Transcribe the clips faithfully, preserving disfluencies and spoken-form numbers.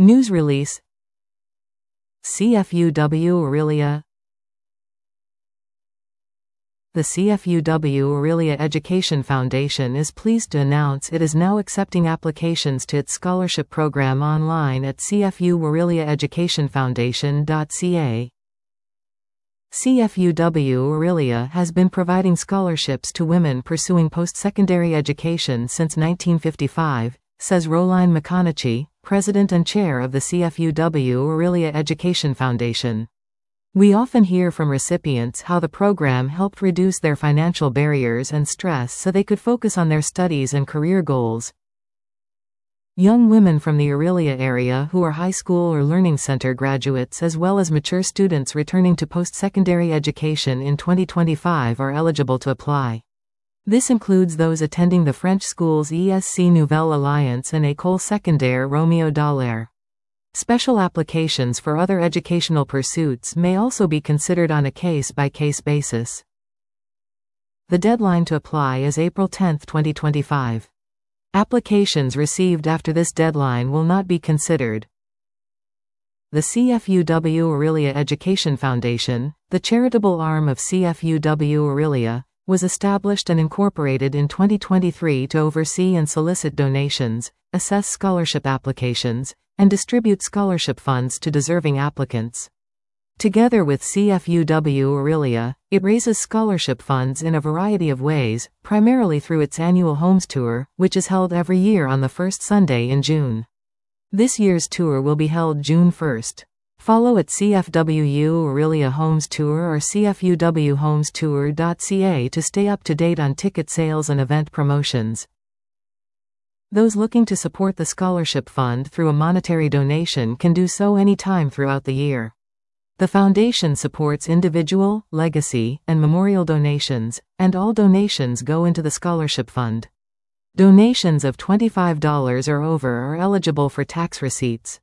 News release. C F U W Aurelia. The C F U W Aurelia Education Foundation is pleased to announce it is now accepting applications to its scholarship program online at c f u aurelia education foundation dot c a. C F U W Aurelia has been providing scholarships to women pursuing post-secondary education since nineteen fifty-five, says Roline McConaughey, president and chair of the C F U W Aurelia Education Foundation. We often hear from recipients how the program helped reduce their financial barriers and stress so they could focus on their studies and career goals. Young women from the Aurelia area who are high school or learning center graduates as well as mature students returning to post-secondary education in twenty twenty-five are eligible to apply. This includes those attending the French schools E S C Nouvelle Alliance and École Secondaire Roméo Dallaire. Special applications for other educational pursuits may also be considered on a case-by-case basis. The deadline to apply is April tenth, twenty twenty-five. Applications received after this deadline will not be considered. The C F U W Aurelia Education Foundation, the charitable arm of C F U W Aurelia, was established and incorporated in twenty twenty-three to oversee and solicit donations, assess scholarship applications, and distribute scholarship funds to deserving applicants. Together with C F U W Aurelia, it raises scholarship funds in a variety of ways, primarily through its annual Homes Tour, which is held every year on the first Sunday in June. This year's tour will be held June first. Follow at C F W Aurelia Homes Tour or c f u w homes tour dot c a to stay up to date on ticket sales and event promotions. Those looking to support the scholarship fund through a monetary donation can do so anytime throughout the year. The foundation supports individual, legacy, and memorial donations, and all donations go into the scholarship fund. Donations of twenty-five dollars or over are eligible for tax receipts.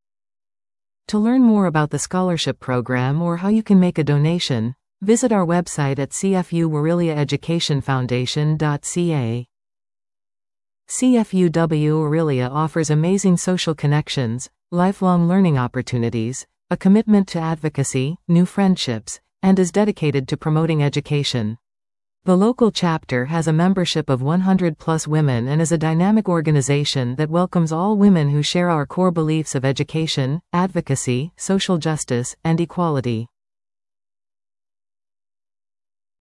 To learn more about the scholarship program or how you can make a donation, visit our website at c f u aurelia education foundation dot c a. C F U W Aurelia offers amazing social connections, lifelong learning opportunities, a commitment to advocacy, new friendships, and is dedicated to promoting education. The local chapter has a membership of one hundred plus women and is a dynamic organization that welcomes all women who share our core beliefs of education, advocacy, social justice, and equality.